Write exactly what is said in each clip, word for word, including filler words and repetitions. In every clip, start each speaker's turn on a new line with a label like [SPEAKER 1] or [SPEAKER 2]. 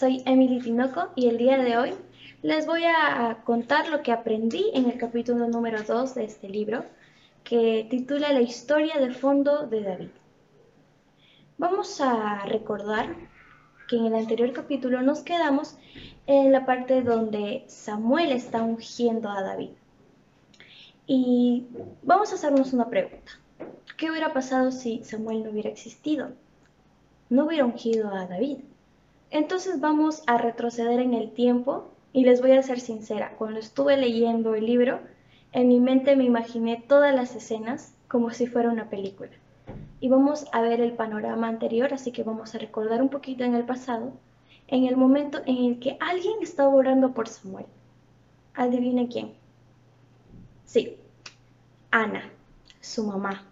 [SPEAKER 1] soy Emily Tinoco y el día de hoy les voy a contar lo que aprendí en el capítulo número dos de este libro, que titula La historia de fondo de David. Vamos a recordar que en el anterior capítulo nos quedamos en la parte donde Samuel está ungiendo a David. Y vamos a hacernos una pregunta. ¿Qué hubiera pasado si Samuel no hubiera existido? No hubiera ungido a David. Entonces vamos a retroceder en el tiempo y les voy a ser sincera, cuando estuve leyendo el libro, en mi mente me imaginé todas las escenas como si fuera una película. Y vamos a ver el panorama anterior, así que vamos a recordar un poquito en el pasado, en el momento en el que alguien estaba orando por Samuel. ¿Adivinen quién? Sí, Ana, su mamá.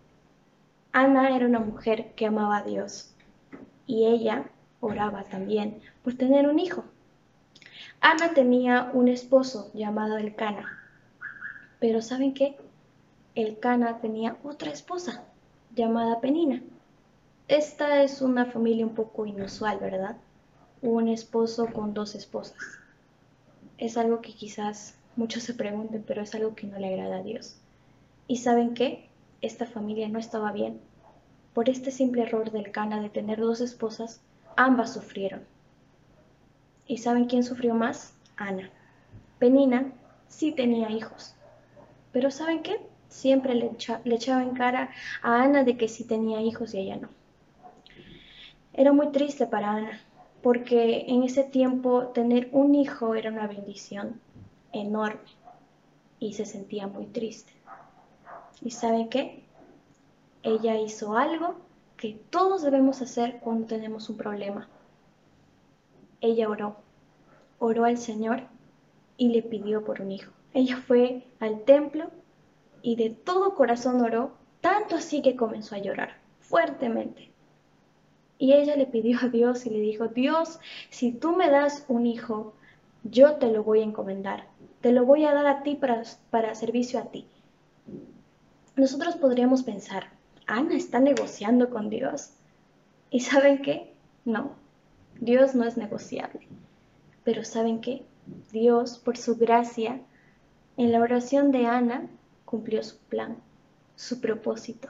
[SPEAKER 1] Ana era una mujer que amaba a Dios y ella oraba también por tener un hijo. Ana tenía un esposo llamado Elcana, pero ¿saben qué? Elcana tenía otra esposa llamada Penina. Esta es una familia un poco inusual, ¿verdad? Un esposo con dos esposas. Es algo que quizás muchos se pregunten, pero es algo que no le agrada a Dios. ¿Y saben qué? Esta familia no estaba bien. Por este simple error del Elcana de tener dos esposas, ambas sufrieron. ¿Y saben quién sufrió más? Ana. Penina sí tenía hijos, pero ¿saben qué? Siempre le, echa, le echaba en cara a Ana de que sí tenía hijos y ella no. Era muy triste para Ana, porque en ese tiempo tener un hijo era una bendición enorme y se sentía muy triste. ¿Y saben qué? Ella hizo algo que todos debemos hacer cuando tenemos un problema. Ella oró, oró al Señor y le pidió por un hijo. Ella fue al templo y de todo corazón oró, tanto así que comenzó a llorar fuertemente. Y ella le pidió a Dios y le dijo, Dios, si tú me das un hijo, yo te lo voy a encomendar, te lo voy a dar a ti para, para servicio a ti. Nosotros podríamos pensar, Ana está negociando con Dios. ¿Y saben qué? No, Dios no es negociable. Pero ¿saben qué? Dios, por su gracia, en la oración de Ana, cumplió su plan, su propósito,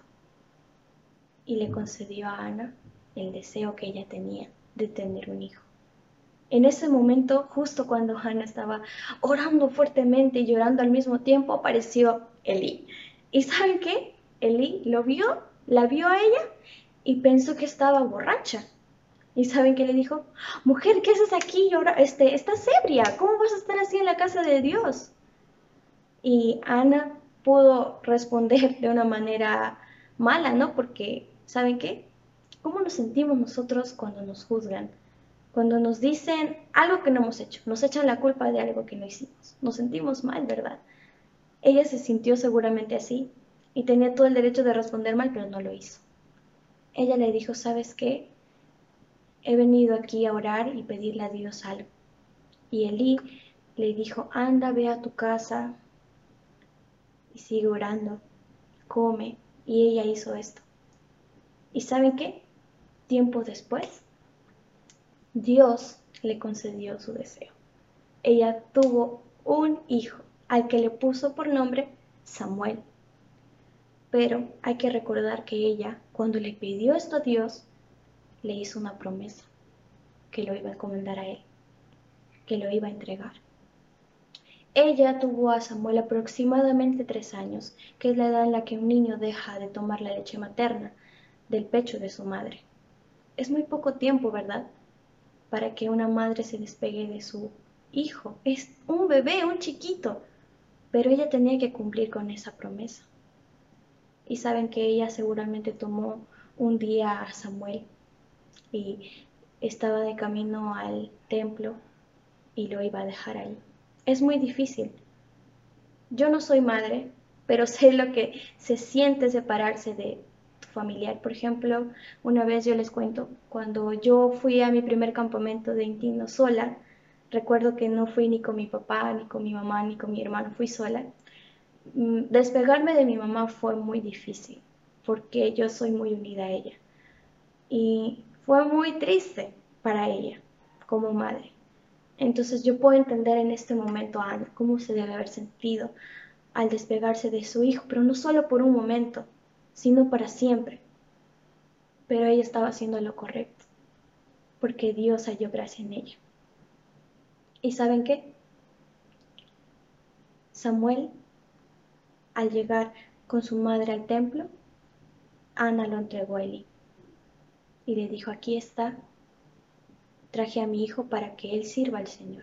[SPEAKER 1] y le concedió a Ana el deseo que ella tenía de tener un hijo. En ese momento, justo cuando Ana estaba orando fuertemente y llorando al mismo tiempo, apareció Elí. ¿Y saben qué? Elí lo vio, la vio a ella y pensó que estaba borracha. ¿Y saben qué le dijo? Mujer, ¿qué haces aquí? Ahora, este, estás ebria. ¿Cómo vas a estar así en la casa de Dios? Y Ana pudo responder de una manera mala, ¿no? Porque, ¿saben qué? ¿Cómo nos sentimos nosotros cuando nos juzgan? Cuando nos dicen algo que no hemos hecho, nos echan la culpa de algo que no hicimos. Nos sentimos mal, ¿verdad? Ella se sintió seguramente así y tenía todo el derecho de responder mal, pero no lo hizo. Ella le dijo, ¿sabes qué? He venido aquí a orar y pedirle a Dios algo. Y Elí le dijo, anda, ve a tu casa y sigue orando, come. Y ella hizo esto. ¿Y saben qué? Tiempo después, Dios le concedió su deseo. Ella tuvo un hijo al que le puso por nombre Samuel. Pero hay que recordar que ella, cuando le pidió esto a Dios, le hizo una promesa, que lo iba a encomendar a él, que lo iba a entregar. Ella tuvo a Samuel aproximadamente tres años, que es la edad en la que un niño deja de tomar la leche materna del pecho de su madre. Es muy poco tiempo, ¿verdad?, para que una madre se despegue de su hijo. Es un bebé, un chiquito, pero ella tenía que cumplir con esa promesa. Y saben que ella seguramente tomó un día a Samuel y estaba de camino al templo y lo iba a dejar ahí. Es muy difícil. Yo no soy madre, pero sé lo que se siente separarse de tu familiar. Por ejemplo, una vez yo les cuento, cuando yo fui a mi primer campamento de Intino sola, recuerdo que no fui ni con mi papá, ni con mi mamá, ni con mi hermano, fui sola. Despegarme de mi mamá fue muy difícil, porque yo soy muy unida a ella. Y fue muy triste para ella, como madre. Entonces yo puedo entender en este momento a Ana cómo se debe haber sentido al despegarse de su hijo, pero no solo por un momento, sino para siempre. Pero ella estaba haciendo lo correcto, porque Dios halló gracia en ella. ¿Y saben qué? Samuel, al llegar con su madre al templo, Ana lo entregó a Elí y le dijo, aquí está, traje a mi hijo para que él sirva al Señor.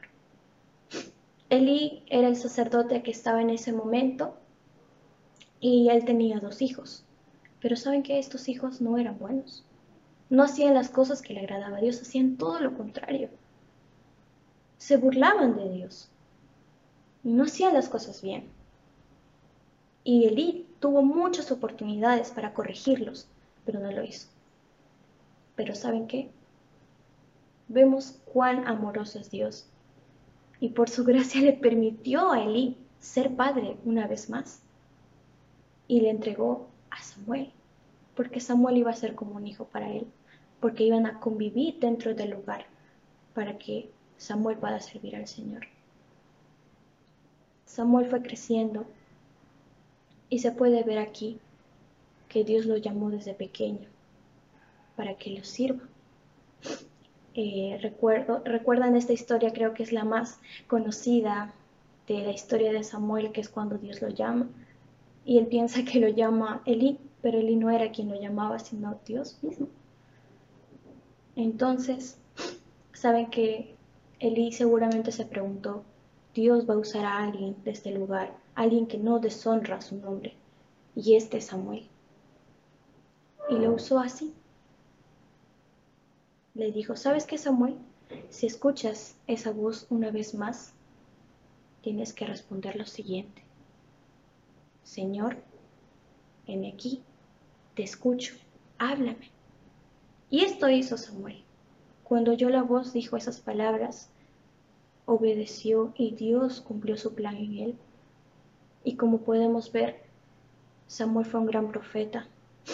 [SPEAKER 1] Elí era el sacerdote que estaba en ese momento y él tenía dos hijos. Pero saben que estos hijos no eran buenos. No hacían las cosas que le agradaba a Dios, hacían todo lo contrario. Se burlaban de Dios y no hacían las cosas bien. Y Elí tuvo muchas oportunidades para corregirlos, pero no lo hizo. Pero ¿saben qué? Vemos cuán amoroso es Dios. Y por su gracia le permitió a Elí ser padre una vez más. Y le entregó a Samuel, porque Samuel iba a ser como un hijo para él, porque iban a convivir dentro del lugar para que Samuel pueda servir al Señor. Samuel fue creciendo y se puede ver aquí que Dios lo llamó desde pequeño para que lo sirva. Eh, recuerdo, recuerdan esta historia, creo que es la más conocida de la historia de Samuel, que es cuando Dios lo llama y él piensa que lo llama Elí, pero Elí no era quien lo llamaba, sino Dios mismo. Entonces, saben que Elí seguramente se preguntó, Dios va a usar a alguien de este lugar, alguien que no deshonra su nombre, y este es Samuel. Y lo usó así. Le dijo, ¿sabes qué, Samuel? Si escuchas esa voz una vez más, tienes que responder lo siguiente. Señor, heme aquí, te escucho, háblame. Y esto hizo Samuel. Cuando oyó la voz, dijo esas palabras, obedeció y Dios cumplió su plan en él. Y como podemos ver, Samuel fue un gran profeta.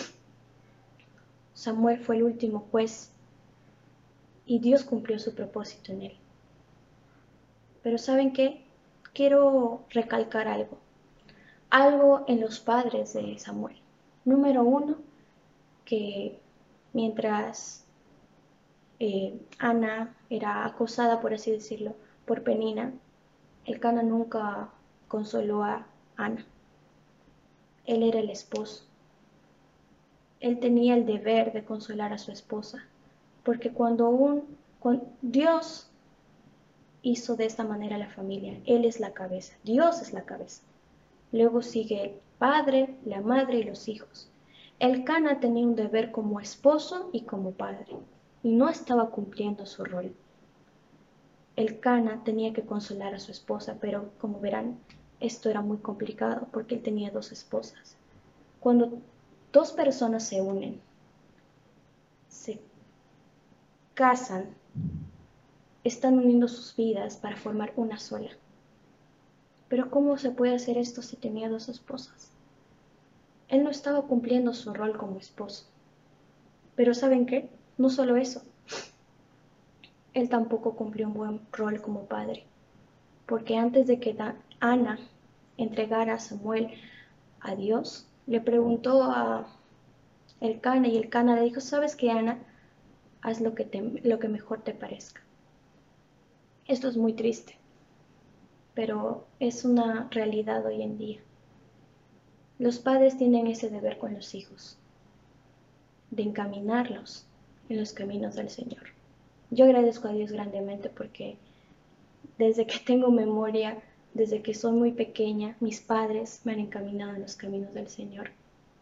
[SPEAKER 1] Samuel fue el último juez y Dios cumplió su propósito en él. Pero ¿saben qué? Quiero recalcar algo. Algo en los padres de Samuel. Número uno, que mientras eh, Ana era acosada, por así decirlo, por Penina, Elcana nunca consoló a Ana. Él era el esposo. Él tenía el deber de consolar a su esposa, porque cuando un cuando Dios hizo de esta manera la familia, Él es la cabeza, Dios es la cabeza. Luego sigue el padre, la madre y los hijos. Elcana tenía un deber como esposo y como padre, y no estaba cumpliendo su rol. Elcana tenía que consolar a su esposa, pero como verán, esto era muy complicado porque él tenía dos esposas. Cuando dos personas se unen, se casan, están uniendo sus vidas para formar una sola. Pero ¿cómo se puede hacer esto si tenía dos esposas? Él no estaba cumpliendo su rol como esposo. Pero ¿saben qué? No solo eso. Él tampoco cumplió un buen rol como padre. Porque antes de que Ana entregara a Samuel a Dios, le preguntó a Elcana y Elcana le dijo, ¿sabes qué, Ana? Haz lo que, te, lo que mejor te parezca. Esto es muy triste, pero es una realidad hoy en día. Los padres tienen ese deber con los hijos, de encaminarlos en los caminos del Señor. Yo agradezco a Dios grandemente porque desde que tengo memoria, desde que soy muy pequeña, mis padres me han encaminado en los caminos del Señor.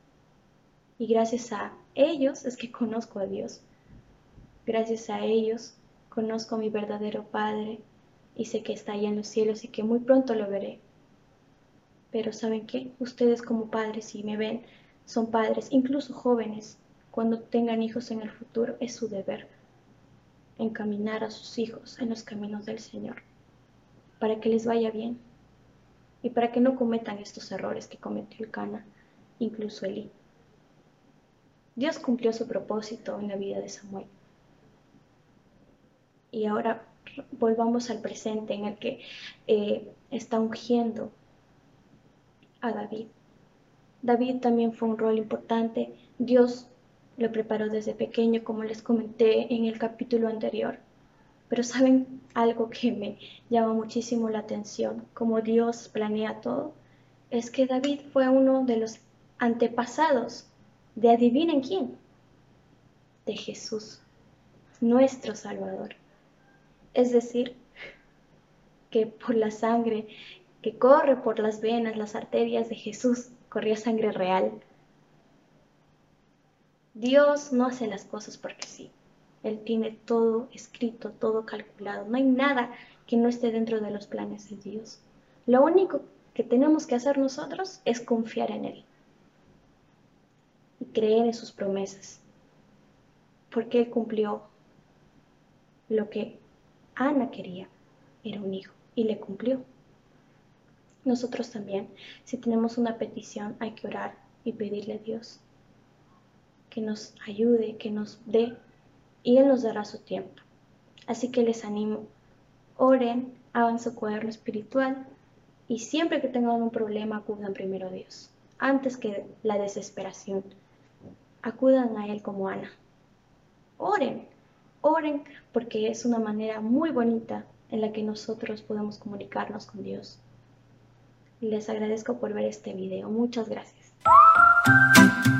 [SPEAKER 1] Y gracias a ellos es que conozco a Dios. Gracias a ellos conozco a mi verdadero Padre y sé que está allá en los cielos y que muy pronto lo veré. Pero ¿saben qué? Ustedes como padres, si me ven, son padres, incluso jóvenes. Cuando tengan hijos en el futuro, es su deber encaminar a sus hijos en los caminos del Señor, para que les vaya bien y para que no cometan estos errores que cometió Elcana, incluso Elí. Dios cumplió su propósito en la vida de Samuel. Y ahora volvamos al presente en el que eh, está ungiendo a David. David también fue un rol importante. Dios lo preparó desde pequeño, como les comenté en el capítulo anterior. Pero ¿saben algo que me llama muchísimo la atención? Como Dios planea todo, es que David fue uno de los antepasados de adivinen quién, de Jesús, nuestro Salvador. Es decir, que por la sangre que corre por las venas, las arterias de Jesús, corría sangre real. Dios no hace las cosas porque sí. Él tiene todo escrito, todo calculado. No hay nada que no esté dentro de los planes de Dios. Lo único que tenemos que hacer nosotros es confiar en Él y creer en sus promesas, porque Él cumplió lo que Ana quería, era un hijo, y le cumplió. Nosotros también, si tenemos una petición, hay que orar y pedirle a Dios que nos ayude, que nos dé, y Él nos dará su tiempo. Así que les animo, oren, hagan su cuaderno espiritual y siempre que tengan un problema acudan primero a Dios, antes que la desesperación. Acudan a Él como Ana. Oren, oren porque es una manera muy bonita en la que nosotros podemos comunicarnos con Dios. Les agradezco por ver este video. Muchas gracias.